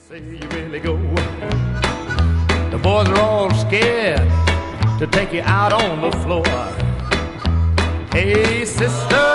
Say you really go. The boys are all scared to take you out on the floor. Hey, sister,